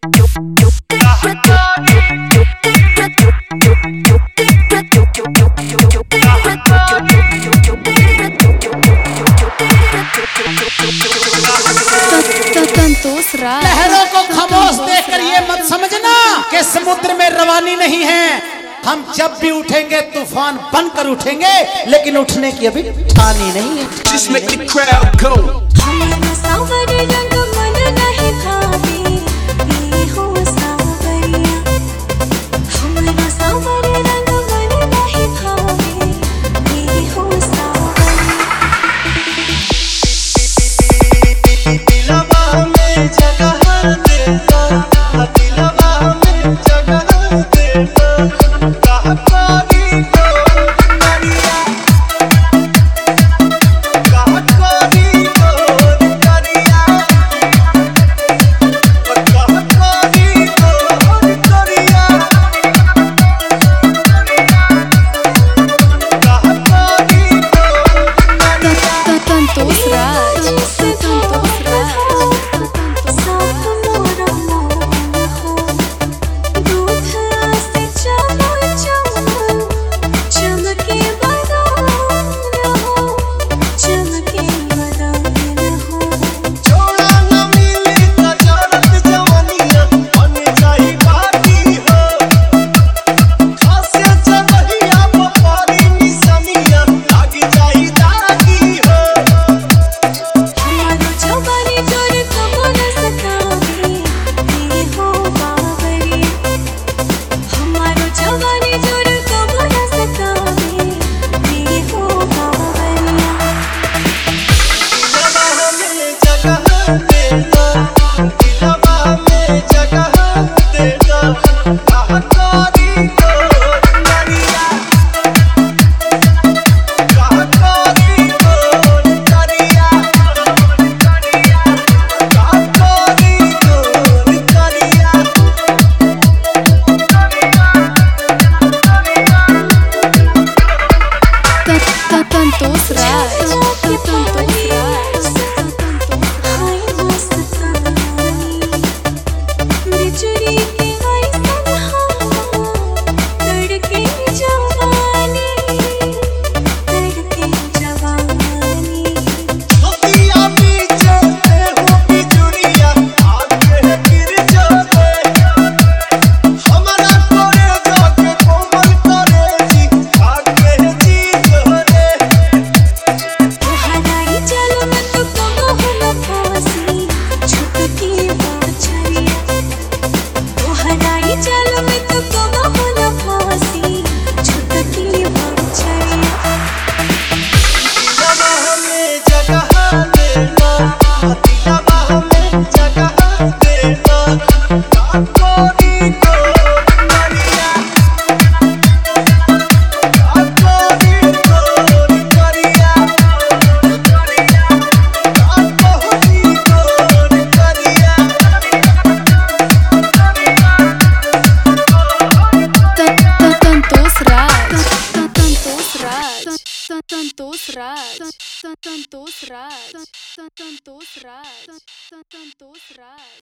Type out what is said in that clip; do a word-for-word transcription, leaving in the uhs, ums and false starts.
लहरों को खामोश देखकर ये मत समझना कि समुद्र में रवानी नहीं है। हम जब भी उठेंगे तूफान बनकर उठेंगे, लेकिन उठने की अभी ठानी नहीं है। Just make the crowd go. Santosh Raj Santosh Raj Santosh Raj Santosh Raj